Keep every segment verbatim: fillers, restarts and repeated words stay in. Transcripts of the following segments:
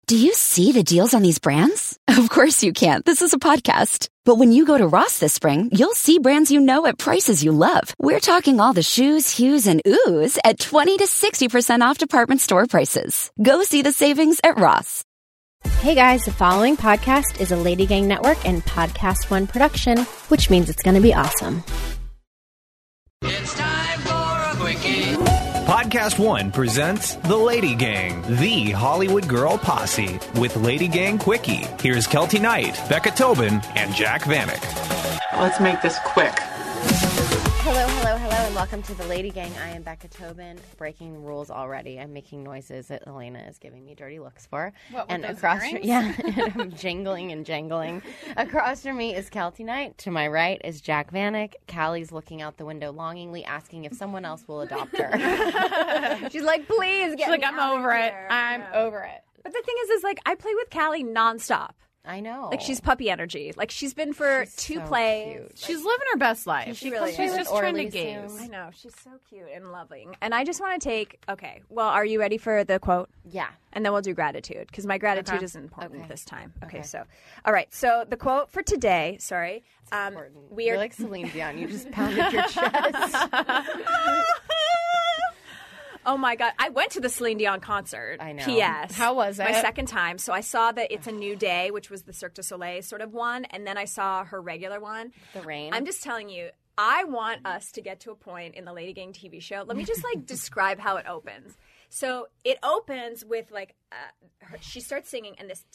Do you see the deals on these brands? Of course you can't. This is a podcast. But when you go to Ross this spring, you'll see brands you know at prices you love. We're talking all the shoes, hues, and oohs at twenty to sixty percent off department store prices. Go see the savings at Ross. Hey guys, the following podcast is a Lady Gang Network and Podcast One production, which means it's going to be awesome. It's time for a quickie. Podcast One presents The Lady Gang, the Hollywood girl posse, with Lady Gang Quickie. Here's Kelty Knight, Becca Tobin, and Jack Vanek. Let's make this quick. Hello, hello, hello, and welcome to The Lady Gang. I am Becca Tobin. Breaking the rules already. I'm making noises that Elena is giving me dirty looks for. What, with and those across, earrings? yeah, and I'm jingling and jangling. Across from me is Kelty Knight. To my right is Jack Vanek. Callie's looking out the window longingly, asking if someone else will adopt her. She's like, please get She's like, me I'm out of over it. here. I'm Yeah. over it. But the thing is, is like I play with Callie nonstop. I know. Like she's puppy energy. Like she's been for She's two so plays. cute. She's living her best life. She really She's is. just trying to Orly gaze. soon. I know she's so cute and loving. And I just want to take. Okay, well, are you ready for the quote? Yeah. And then we'll do gratitude because my gratitude Okay. is important Okay. this time. Okay, Okay. so all right. So the quote for today. Sorry, um, we You're are like Celine Dion. You just pounded your chest. Oh my God. I went to the Celine Dion concert. I know. P S How was My it? second time. So I saw that It's a New Day, which was the Cirque du Soleil sort of one. And then I saw her regular one. The rain. I'm just telling you, I want us to get to a point in the Lady Gang T V show. Let me just like describe how it opens. So it opens with like, uh, her, she starts singing and this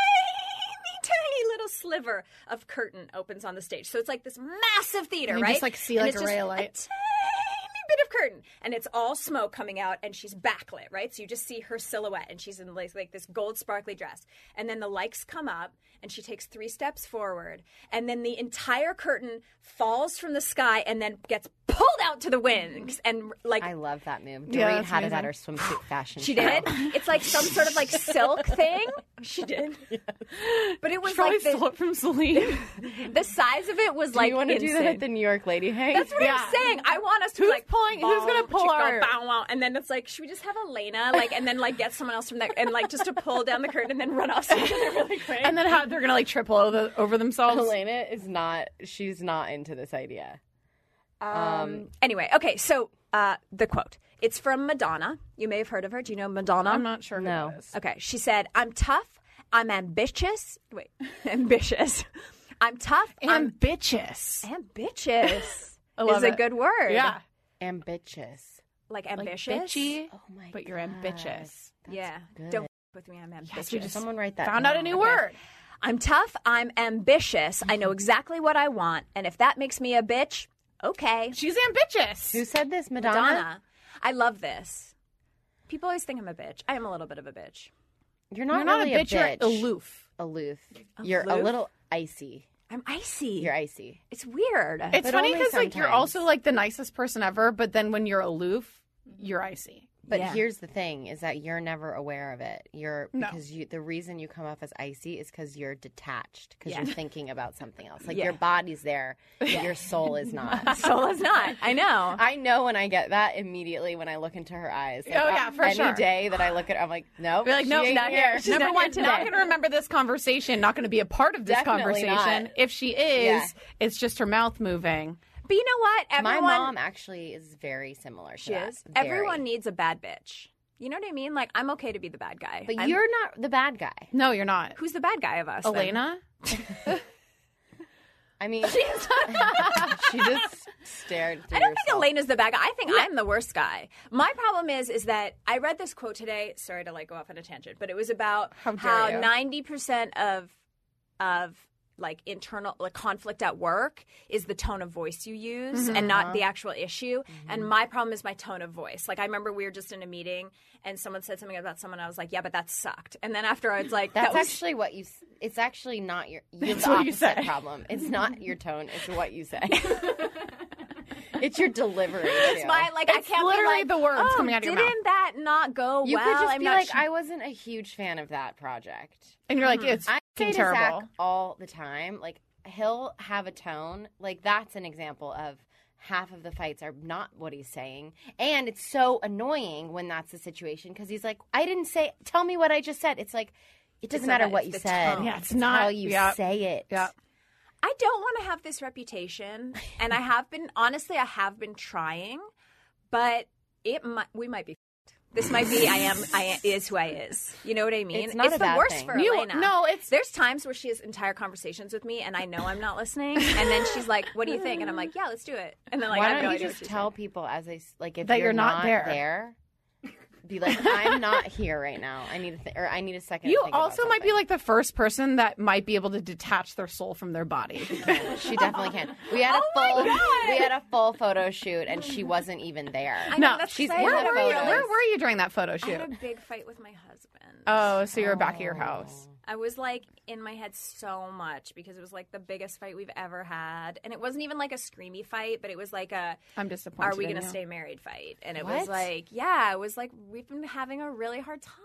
tiny, tiny little sliver of curtain opens on the stage. So it's like this massive theater, And you right? just, like, see, And like, it's a ray just of light. tiny bit of curtain, and it's all smoke coming out, and she's backlit, right? So you just see her silhouette, and she's in like, like this gold sparkly dress. And then the lights come up, and she takes three steps forward, and then the entire curtain falls from the sky and then gets pulled out to the wind. And like I love that move. Dorit Yeah, that's had it at amazing. her swimsuit fashion she show. did. It's like some sort of like silk thing. She did. But it was She probably like the, stole it from Celine. the size of it was Do like you want to insane. do that at the New York Lady Hang? That's what Yeah. I'm saying. I want us to Who's be like pulling- who's gonna bow, pull chicka, our- bow, wow, and then it's like, should we just have Elena like, and then like get someone else from there, and like just to pull down the curtain and then run off stage really quick. And then how they're going to like triple over, over themselves. Elena is not. She's not into this idea. um, anyway, okay, so uh, the quote. It's from Madonna. You may have heard of her. Do you know Madonna? I'm not sure who No. that is. Okay, she said, "I'm tough. I'm ambitious. Wait, ambitious. I'm tough. And I'm bitches. ambitious. I love is a it. good word. Yeah. Ambitious. like Like ambitious. bitchy, Oh my but you're God. ambitious. yeah, good. don't f- with me. I'm ambitious. we just Someone write that. Found down. out a new Okay. word. I'm tough, I'm ambitious, I know exactly what I want, and if that makes me a bitch, okay. She's ambitious. Who said this? Madonna. Madonna. I love this. People always think I'm a bitch. I am a little bit of a bitch. You're not You're not really a bitch, bitch. you're aloof. Aloof. You're a Aloof? little icy. I'm icy. You're icy. It's weird. It's But funny only because like you're sometimes. also like the nicest person ever, but then when you're aloof, you're icy. But Yeah. here's the thing: is that you're never aware of it. You're No. because you. The reason you come off as icy is because you're detached. Because Yeah. you're thinking about something else. Like Yeah. your body's there, but your soul is not. Soul is not. I know. I know when I get that immediately when I look into her eyes. Like, Oh, yeah, for any sure. day that I look at her, I'm like, nope. Be like, she no, ain't not here. here. She's Number not one, here today. not going to remember this conversation. Not going to be a part of this Definitely conversation. not. If she is, Yeah. it's just her mouth moving. But you know what? Everyone, My mom actually is very similar to she that. is. Very. Everyone needs a bad bitch. You know what I mean? Like, I'm okay to be the bad guy. But I'm- you're not the bad guy. No, you're not. Who's the bad guy of us? then? Elena? I mean, she just stared through I don't think yourself. Elena's the bad guy. I think I'm the worst guy. My problem is, is that I read this quote today. Sorry to like go off on a tangent, but it was about How dare how you. ninety percent of of like internal like conflict at work is the tone of voice you use and not the actual issue. And my problem is my tone of voice. Like I remember we were just in a meeting and someone said something about someone. I was like, yeah, but that sucked. And then after I was like, That's that was, actually what you. s- It's actually not your. You're That's the what you opposite say. problem. It's not your tone. It's what you say. It's your delivery. it's too. my like I It's can't be literally like, the words oh, coming out of your didn't mouth. that not go You well? could just I'm be not like, sure. I wasn't a huge fan of that project. And you're like, it's I say fucking to terrible. Zach all the time, like he'll have a tone. Like that's an example of half of the fights are not what he's saying. And it's so annoying when that's the situation because he's like, I didn't say, tell me what I just said. It's like, it doesn't It's matter not- what it's you the said. tone. Yeah, it's It's not- how you yeah. say it. Yeah. I don't want to have this reputation, and I have been, honestly, I have been trying, but it might, we might be f***ed. This might be I am, I am, is who I is. You know what I mean? It's not a the bad worst thing. for You- Elena. no, it's- There's times where she has entire conversations with me, and I know I'm not listening, and then she's like, what do you think? And I'm like, yeah, let's do it. And then like, I Why have no don't you idea just what she's tell saying. people as they s- like if That you're, you're not there. there, be like, I'm not here right now. I need to th- or I need a second. You to think about also might be something." like the first person that might be able to detach their soul from their body. She definitely can. We had a Oh my full God. we had a full photo shoot and she wasn't even there. I know, No, that's she's because I in had the a where, were you, photos. where were you during that photo I shoot? had a big fight with my husband. Oh, so you're back at your house. I was like in my head so much because it was like the biggest fight we've ever had. And it wasn't even like a screamy fight, but it was like a I'm disappointed. are we in going to you. stay married fight. And it What? was like, yeah, it was like we've been having a really hard time.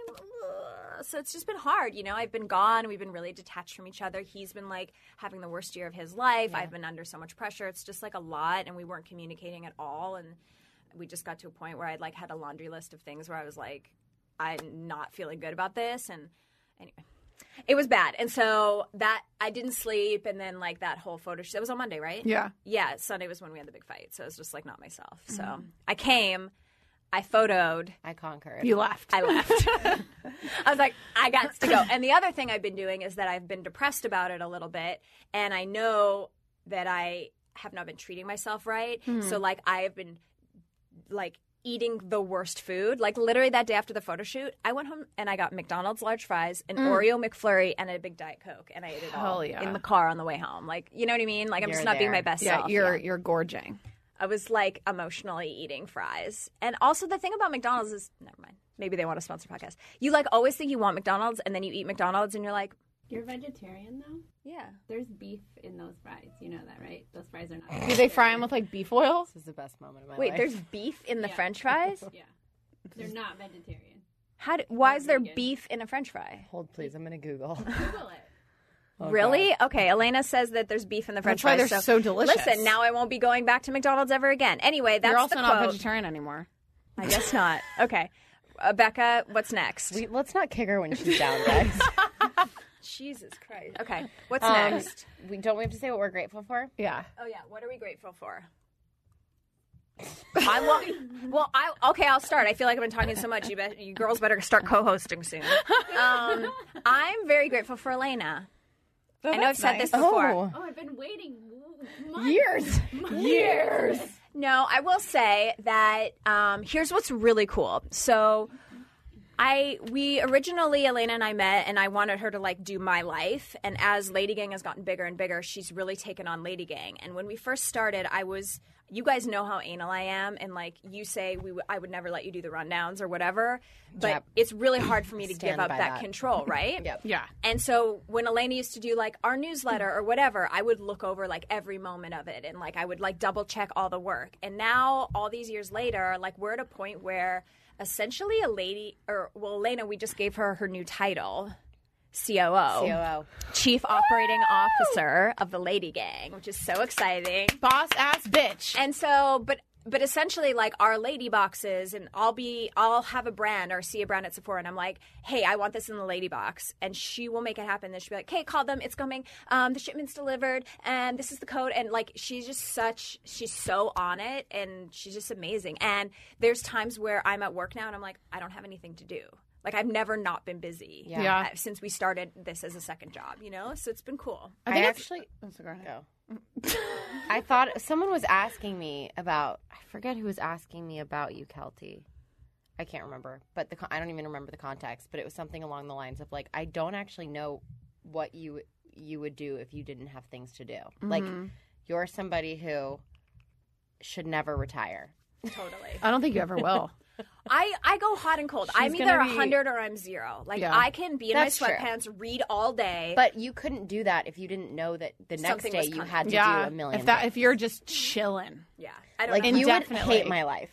Ugh. So it's just been hard, you know. I've been gone. We've been really detached from each other. He's been like having the worst year of his life. I've been under so much pressure. It's just like a lot, and we weren't communicating at all. And we just got to a point where I'd like had a laundry list of things where I was like, I'm not feeling good about this. And anyway, it was bad. And so that I didn't sleep. And then like that whole photo shoot, that was on Monday, right? Yeah. Yeah. Sunday was when we had the big fight. So it was just like not myself. So I came, I photoed, I conquered. You left. I left. I was like, I got to go. And the other thing I've been doing is that I've been depressed about it a little bit. And I know that I have not been treating myself right. So like I have been like eating the worst food. Like literally that day after the photo shoot, I went home and I got McDonald's large fries, an Oreo McFlurry, and a big Diet Coke, and I ate it all Hell yeah. in the car on the way home. Like, you know what I mean? Like I'm You're just not being there. my best Yeah, self. you're Yeah. you're gorging. I was like emotionally eating fries. And also the thing about McDonald's is, never mind. Maybe they want to sponsor podcast. You like always think you want McDonald's, and then you eat McDonald's, and you're like, You're vegetarian though? yeah. There's beef in those fries. You know that, right? Those fries are not. Do they fry them with like beef oil? This is the best moment of my Wait, life. there's beef in the Yeah. French fries? Yeah. They're not vegetarian. How? Do, why is there vegan. beef in a French fry? Hold please, I'm gonna Google. Google it. Really? Okay, Elena says that there's beef in the French That's why fries. they're so delicious. Listen, now I won't be going back to McDonald's ever again. Anyway, that's You're also the not quote. vegetarian anymore. I guess not. Okay. Uh, Becca, what's next? We, let's not kick her when she's down, guys. Jesus Christ. Okay, what's Um, next? we don't we have to say what we're grateful for? Yeah. Oh yeah, what are we grateful for? I will. Well, I okay. I'll start. I feel like I've been talking so much. You, bet, you girls better start co-hosting soon. Um, I'm very grateful for Elena. I know I've that's said nice. this before. Oh, Oh, I've been waiting months. years, years. No, I will say that um, here's what's really cool. So, I we originally Elena and I met, and I wanted her to like do my life. And as Lady Gang has gotten bigger and bigger, she's really taken on Lady Gang. And when we first started, I was. You guys know how anal I am, and like you say, we w- I would never let you do the rundowns or whatever. But Yep. it's really hard for me to Stand give up by that, that. control, right? Yep. Yeah. And so when Elena used to do like our newsletter or whatever, I would look over like every moment of it, and like I would like double check all the work. And now all these years later, like we're at a point where essentially a lady, or well, Elena, we just gave her her new title. C O O, C O O. Chief Operating Officer of the Lady Gang, which is so exciting. Boss ass bitch. And so, but but essentially, like our lady boxes, and I'll be, I'll have a brand or see a brand at Sephora, and I'm like, hey, I want this in the lady box, and she will make it happen. Then she'll be like, hey, call them, it's coming, um, the shipment's delivered, and this is the code, and like she's just such, she's so on it, and she's just amazing. And there's times where I'm at work now, and I'm like, I don't have anything to do. Like, I've never not been busy Yeah. Yeah. uh, since we started this as a second job, you know? So it's been cool. I, think it's- actually Oh, so go ahead. go. I thought someone was asking me about. I forget who was asking me about you, Kelty. I can't remember, but the con- I don't even remember the context. But it was something along the lines of like, I don't actually know what you you would do if you didn't have things to do. Like, you're somebody who should never retire. Totally. I don't think you ever will. I, I go hot and cold. I'm She's either gonna a be- hundred or I'm zero. Like Yeah. I can be in That's my true. sweatpants, read all day. But you couldn't do that if you didn't know that the next Something day was you coming. had to yeah. do a million. If that things. if you're just chilling. yeah, I don't like know. you would Indefinitely. hate my life.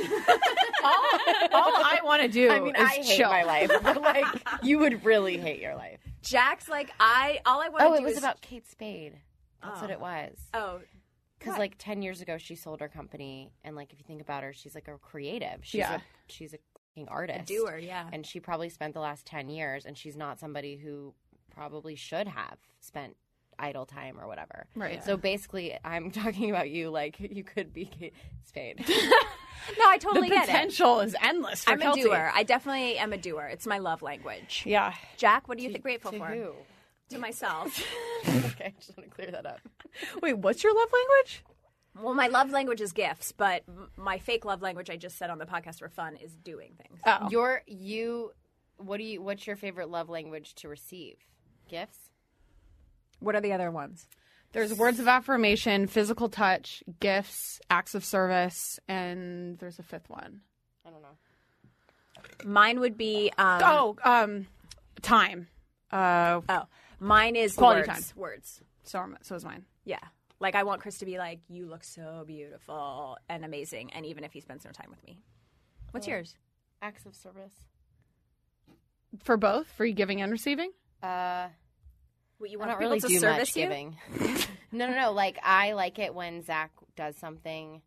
all, all I want to do I mean, is I hate chill. my life, but like you would really hate your life. Jack's like I. All I want to Oh, do it was is about Kate Spade. That's what Oh. it was. oh Because like ten years ago, she sold her company, and like if you think about her, she's like a creative. She's Yeah. a she's a fucking artist, A doer, yeah. And she probably spent the last ten years, and she's not somebody who probably should have spent idle time or whatever. Right. So basically, I'm talking about you like you could be Kate Spade. No, I totally the get it. potential is endless for I'm Kelty. a doer. I definitely am a doer. It's my love language. Yeah. Jack, what are you th- grateful to for? who? To myself. Okay, I just want to clear that up. Wait, what's your love language? Well, my love language is gifts, but m- my fake love language I just said on the podcast for fun is doing things. Oh. Your you, what do you? What's your favorite love language to receive? Gifts. What are the other ones? There's words of affirmation, physical touch, gifts, acts of service, and there's a fifth one. I don't know. Mine would be. Um, Oh, um, time. Uh, oh, mine is Quality words. time. Words. so, so is mine. Yeah. Like, I want Chris to be like, you look so beautiful and amazing, and even if he spends no time with me. What's yours? Acts of service. For both, for you giving and receiving? Uh, What, you I want don't people really to do service much you? giving. no, no, no. Like I like it when Zach does something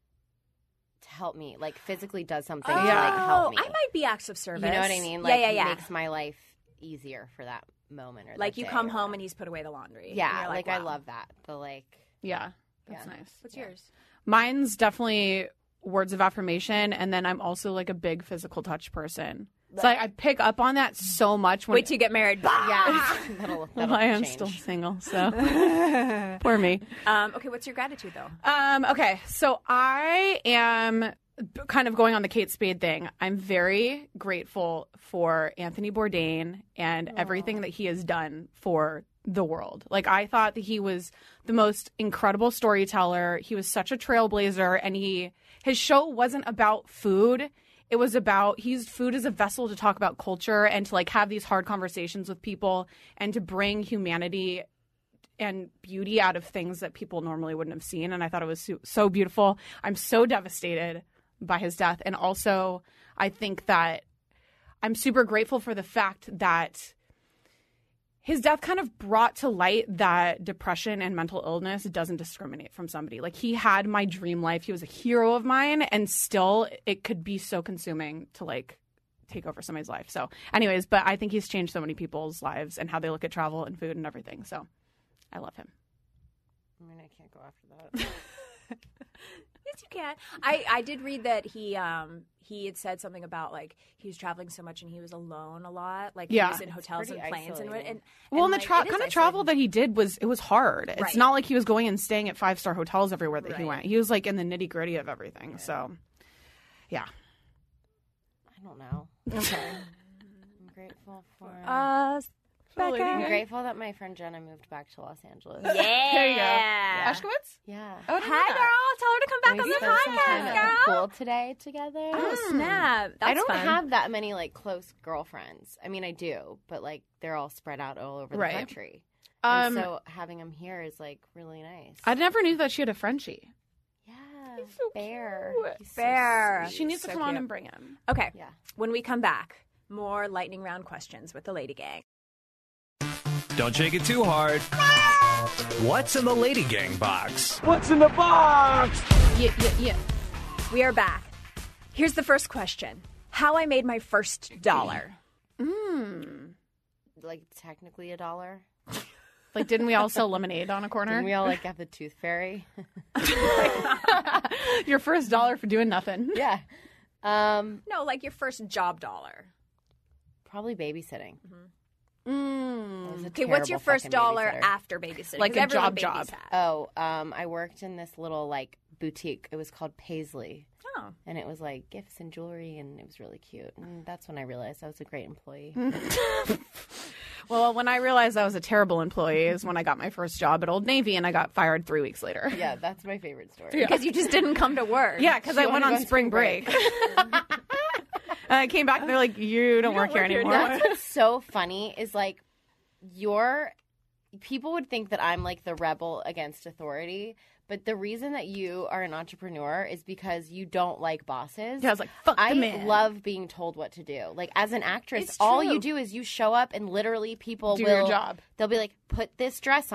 to help me, like physically does something to like help me. I might be acts of service. You know what I mean? Like, yeah, yeah, yeah. makes my life easier for that moment. Or Like that you day come or home whatever. and he's put away the laundry. and yeah, you're like, I wow. love that. The like, Yeah, that's Yeah. nice. What's yours? Mine's definitely words of affirmation, and then I'm also like a big physical touch person. So I, I pick up on that so much. When Wait till you get married. yeah, that'll, that'll I am change. still single, so poor me. Um, okay, what's your gratitude though? Um, okay, so I am kind of going on the Kate Spade thing. I'm very grateful for Anthony Bourdain and everything that he has done for the world. Like, I thought that he was the most incredible storyteller. He was such a trailblazer, and he his show wasn't about food. It was about, he used food as a vessel to talk about culture and to like have these hard conversations with people and to bring humanity and beauty out of things that people normally wouldn't have seen. And I thought it was so, so beautiful. I'm so devastated by his death. And also, I think that I'm super grateful for the fact that his death kind of brought to light that depression and mental illness doesn't discriminate from somebody. Like, he had my dream life. He was a hero of mine, and still it could be so consuming to like take over somebody's life. So anyways, but I think he's changed so many people's lives and how they look at travel and food and everything. So I love him. I mean, I can't go after that. Yes, you can. I, I did read that he um he had said something about like he was traveling so much and he was alone a lot. Like Yeah. he was in hotels and pretty planes and, and, isolating. and Well, and the like, tra- it is kind of travel isolating. that he did was it was hard. It's Right. not like he was going and staying at five star hotels everywhere that he Right. went. He was like in the nitty gritty of everything. So, yeah. I don't know. Okay. I'm grateful for. Uh, Lady Becca. I'm Gang. grateful that my friend Jenna moved back to Los Angeles. Yeah. There you go. Yeah. Ashkowitz? Yeah. Oh, Hi, girl. Tell her to come back We on the spent some time podcast, at the girl. pool today together. Oh, snap. That's I don't fun. have that many like close girlfriends. I mean, I do, but like they're all spread out all over the Right. country. Um, and so having them here is like really nice. I never knew that she had a Frenchie. yeah, so Bear. cute. He's so Bear. sweet. She needs to So come on cute. and bring him. Okay. Yeah. When we come back, more lightning round questions with the Lady Gang. Don't shake it too hard. What's in the Lady Gang box? Yeah, yeah, yeah. We are back. Here's the first question. How I made my first dollar. Like technically a dollar. Like, didn't we all sell lemonade on a corner? Didn't we all like have the tooth fairy? Your first dollar for doing nothing. yeah. Um, No, like your first job dollar. probably babysitting. Mm. I was a Okay, what's your terrible first fucking dollar babysitter. after babysitting? Like 'Cause a everyone job babysat. job. Oh, um, I worked in this little like boutique. It was called Paisley. Oh. And it was like gifts and jewelry, and it was really cute. And that's when I realized I was a great employee. Well, when I realized I was a terrible employee is when I got my first job at Old Navy and I got fired three weeks later. yeah, that's my favorite story. Because you just didn't come to work. Yeah, because I She went wanted on to go on spring spring break. break. And I came back and they're like, you don't work here work here anymore. That's what's so funny is like your people would think that I'm like the rebel against authority, but the reason that you are an entrepreneur is because you don't like bosses. Yeah, I was like, fuck I the man. love being told what to do. Like as an actress, It's all true. you do is you show up and literally people Do will your job. They'll be like, put this dress on.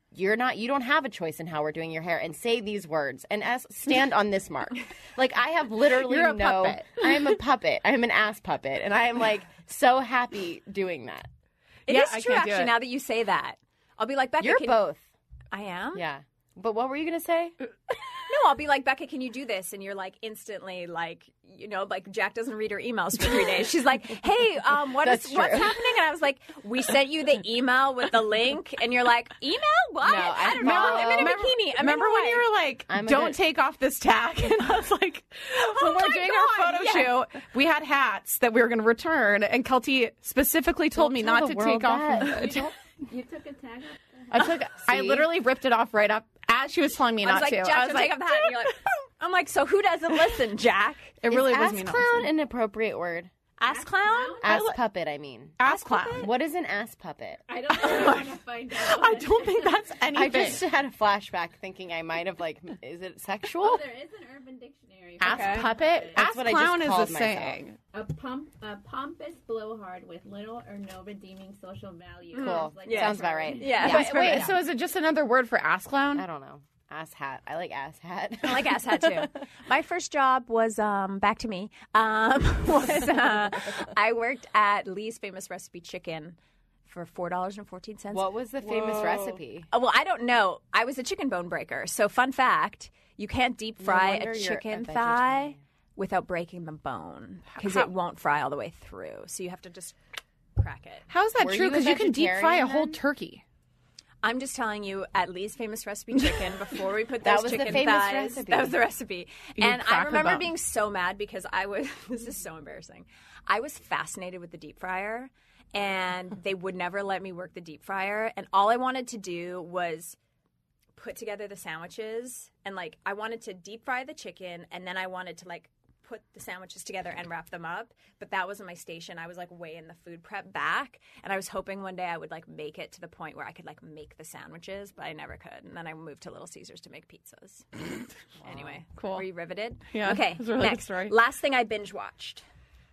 you're not, you don't have a choice in how we're doing your hair, and say these words and as, stand on this mark. Like, I have literally You're a no, puppet. I am a puppet. I am an ass puppet. And I am like so happy doing that. It Yeah, is I true, can't do actually, it. now that you say that. I'll be like, Becca, You're can- both. I am? Yeah. But what were you going to say? No, I'll be like, Becca, can you do this? And you're like instantly like, you know, like Jack doesn't read her emails for three days. She's like, hey, um, what is, That's what's true. happening? And I was like, we sent you the email with the link. And you're like, email? What? No, I I don't know. follow- I'm in a Remember, bikini. I'm remember in when Hawaii. you were like, I'm a don't good- take off this tag? And I was like, when Oh we're my doing God, our photo yes. shoot, we had hats that we were going to return. And Kelty specifically told Don't me tell not the to world take off. that. the- You took a tag off. I took. I See? literally ripped it off right up as she was telling me I was not like, to. Jack, I was don't like, take off the hat. And you're like, I'm like, so who doesn't listen, Jack? it really is was ass me not clown listening. an appropriate word? Ass clown? Ass puppet, I mean. Ass clown. What is an ass puppet? I don't know if I want to find out. I don't think that's anything. I just had a flashback thinking I might have, like, is it sexual? Oh, there is an Urban Dictionary. for ass ass puppet. That's Ass what I just clown is called a myself. saying. A pump, a pompous blowhard with little or no redeeming social value. Cool. It's like Yeah. Sounds about right. Yeah. Yeah, that's wait, perfect. so is it just another word for ass clown? I don't know. Ass hat. I like ass hat. I like ass hat too. My first job was um, back to me. Um, was uh, I worked at Lee's Famous Recipe Chicken for four dollars and fourteen cents. What was the famous recipe? Oh, well, I don't know. I was a chicken bone breaker. So, fun fact: you can't deep fry wonder a you're chicken a thigh vegetarian. without breaking the bone because How- it won't fry all the way through. So you have to just crack it. How is that Were true? you a Because you can deep fry a vegetarian whole then? turkey. I'm just telling you, at Lee's Famous Recipe Chicken, before we put That those was the chicken famous thighs, recipe. that was the recipe. You and I crack the remember bone. being so mad because I was, this is so embarrassing. I was fascinated with the deep fryer, and they would never let me work the deep fryer. And all I wanted to do was put together the sandwiches, and like, I wanted to deep fry the chicken, and then I wanted to like, put the sandwiches together and wrap them up, but that wasn't my station. I was like way in the food prep back, and I was hoping one day I would like make it to the point where I could like make the sandwiches, but I never could. And then I moved to Little Caesars to make pizzas. Anyway, Cool. Were you riveted? Yeah, Okay. it was a really good next. story. Last thing I binge watched.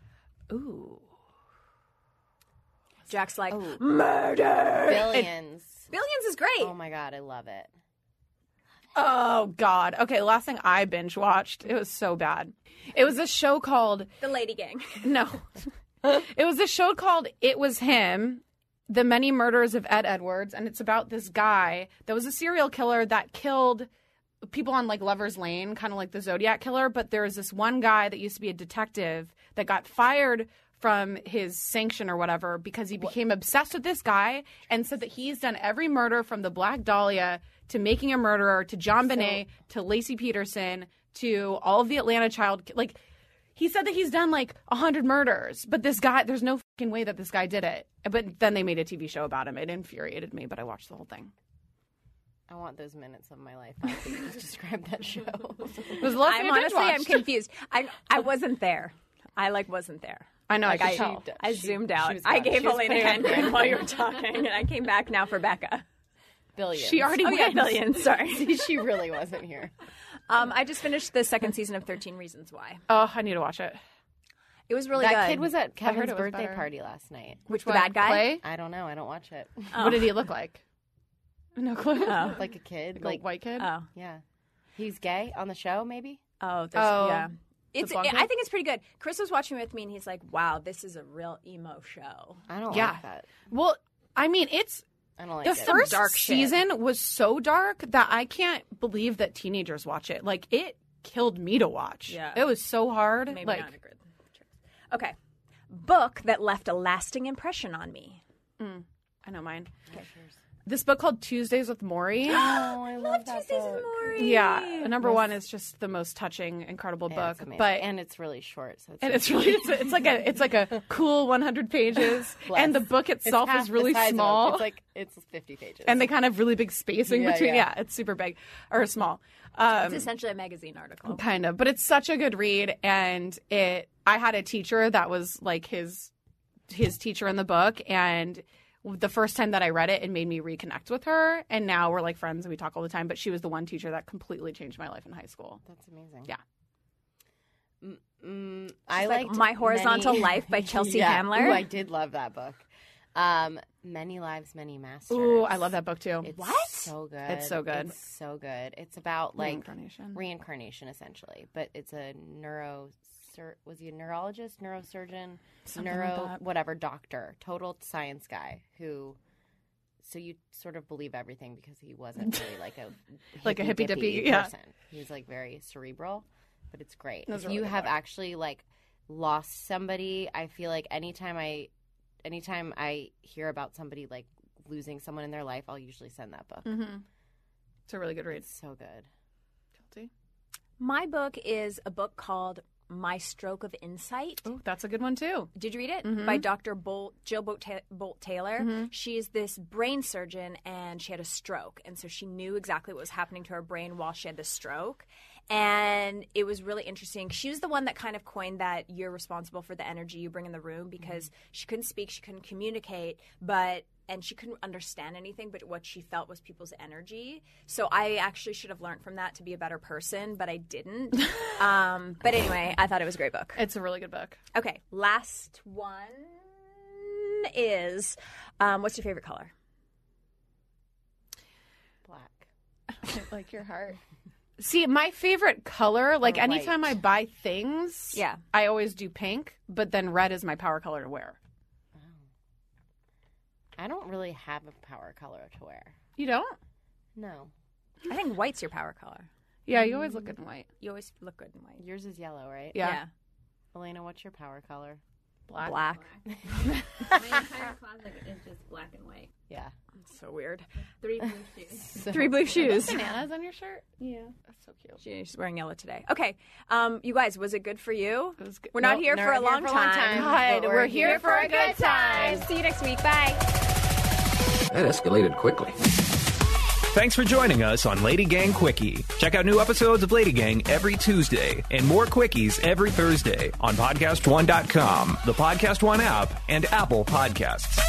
Ooh. Jack's like Oh. murder. Billions. Billions is great. Oh my god, I love it. Oh God. Okay, last thing I binge watched. It was so bad. It was a show called The Lady Gang. No. It was a show called It Was Him, The Many Murders of Ed Edwards, and it's about this guy that was a serial killer that killed people on like Lover's Lane, kind of like the Zodiac killer, but there was this one guy that used to be a detective that got fired from his sanction or whatever because he became obsessed with this guy and said that he's done every murder from the Black Dahlia to Making a Murderer to John Bonet to Lacey Peterson to all of the Atlanta child like he said that he's done like a hundred murders, but this guy, there's no fucking way that this guy did it. But then they made a T V show about him. It infuriated me, but I watched the whole thing. I want those minutes of my life. I think you just described that show. It was the last I'm thing I binge honestly, I'm watched. confused. I I wasn't there. I like wasn't there. I know, Like I I, could tell. I She- zoomed she out. was I gone. gave She was Elena putting on Hendren brand. while you were talking, and I came back now for Becca. Billions. She already Oh yeah, wins. billions. Sorry. she really wasn't here. Um, I just finished the second season of thirteen Reasons Why. Oh, I need to watch it. It was really that good. kid was at heard Kevin's it was birthday better. party last night. Which the What, bad guy? Clay? I don't know. I don't watch it. What did he look like? No clue. Oh. Like a kid. Like, Like, a white kid? Oh, yeah. He's gay on the show, maybe? oh, there's, Oh, yeah. It's. blonde I kid? think it's pretty good. Chris was watching with me, and he's like, "Wow, this is a real emo show." I don't Yeah. like that. Well, I mean, it's I don't like the it. first dark shit. season was so dark that I can't believe that teenagers watch it. Like, it killed me to watch. Yeah. It was so hard. Maybe like, not a good choice. Okay, book that left a lasting impression on me. I know mine. This book called Tuesdays with Maury. Oh, I love that Tuesdays book. with Maury. Yeah, number one is just the most touching, incredible Yeah, book. it's amazing. But and it's really short, so it's and it's really it's, it's like a it's like a cool one hundred pages, Less. and the book It's itself half is the really size of- small. It's like it's fifty pages. and they kind of have really big spacing Yeah, between. yeah. Yeah. it's super big or small. Um, It's essentially a magazine article. kind of, but it's such a good read. And it, I had a teacher that was like his his teacher in the book, and the first time that I read it, it made me reconnect with her. And now we're like friends and we talk all the time. But she was the one teacher that completely changed my life in high school. That's amazing. Yeah. Mm, I like liked My Horizontal many- Life by Chelsea yeah. Handler. Ooh, I did love that book. Um, Many Lives, Many Masters. Ooh, I love that book too. It's What? so good. It's so good. It's so good. It's about like Reincarnation. reincarnation essentially, but it's a neuro. Sur- was he a neurologist, neurosurgeon, Something neuro, like that. whatever, doctor, total science guy who. So you sort of believe everything because he wasn't really like a Like a hippy-dippy, hippy-dippy yeah. person. He was like very cerebral, but it's great. That's If a really you good have book. actually like lost somebody, I feel like anytime I, anytime I hear about somebody like losing someone in their life, I'll usually send that book. Mm-hmm. It's a really good read. It's so good. Guilty. My book is a book called My Stroke of Insight. Oh, that's a good one too. Did you read it? Mhm. By Doctor Bolt, Jill Bolt, Ta- Bolt Taylor. Mhm. She's this brain surgeon, and she had a stroke. And so she knew exactly what was happening to her brain while she had the stroke. And it was really interesting. She was the one that kind of coined that you're responsible for the energy you bring in the room, because she couldn't speak, she couldn't communicate, but and she couldn't understand anything, but what she felt was people's energy. So I actually should have learned from that to be a better person, but I didn't. um, but anyway, I thought it was a great book. It's a really good book. Okay, last one is um, what's your favorite color? Black. Like your heart. See, my favorite color, like Or anytime white. I buy things, Yeah. I always do pink, but then red is my power color to wear. I don't really have a power color to wear. You don't? No. I think white's your power color. Yeah, you always look good in white. You always look good in white. Yours is yellow, right? Yeah. Elena, what's your power color? Black. Black. My entire closet is just black and white. Yeah. So weird. Three blue shoes. Three blue shoes. Bananas on your shirt? Yeah. That's so cute. She's wearing yellow today. Okay, um, you guys, was it good for you? It was good. We're not Nope, here not for a here long for a long time. time. God, But we're, here, for a good time. See you next week. Bye. That escalated quickly. Thanks for joining us on Lady Gang Quickie. Check out new episodes of Lady Gang every Tuesday and more quickies every Thursday on podcast one dot com, the Podcast One app, and Apple Podcasts.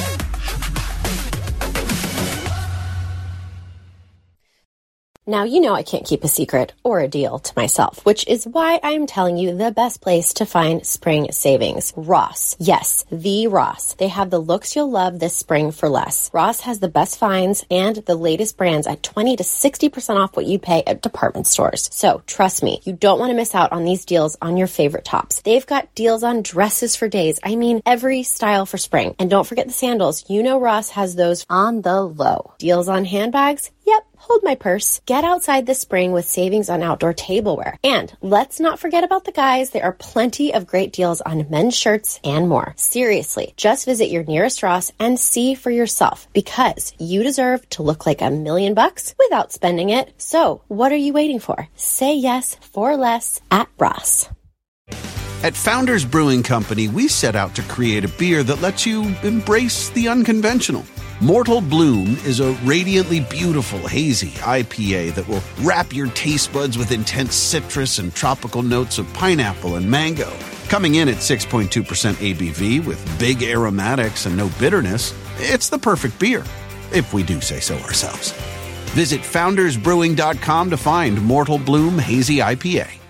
Now, you know I can't keep a secret or a deal to myself, which is why I'm telling you the best place to find spring savings. Ross. Yes, the Ross. They have the looks you'll love this spring for less. Ross has the best finds and the latest brands at twenty to sixty percent off what you'd pay at department stores. So, trust me, you don't want to miss out on these deals on your favorite tops. They've got deals on dresses for days. I mean, every style for spring. And don't forget the sandals. You know Ross has those on the low. Deals on handbags? Yep. Hold my purse. Get outside this spring with savings on outdoor tableware. And let's not forget about the guys. There are plenty of great deals on men's shirts and more. Seriously, just visit your nearest Ross and see for yourself, because you deserve to look like a million bucks without spending it. So what are you waiting for? Say yes for less at Ross. At Founders Brewing Company, we set out to create a beer that lets you embrace the unconventional. Mortal Bloom is a radiantly beautiful, hazy I P A that will wrap your taste buds with intense citrus and tropical notes of pineapple and mango. Coming in at six point two percent A B V with big aromatics and no bitterness, it's the perfect beer, if we do say so ourselves. Visit founders brewing dot com to find Mortal Bloom Hazy I P A.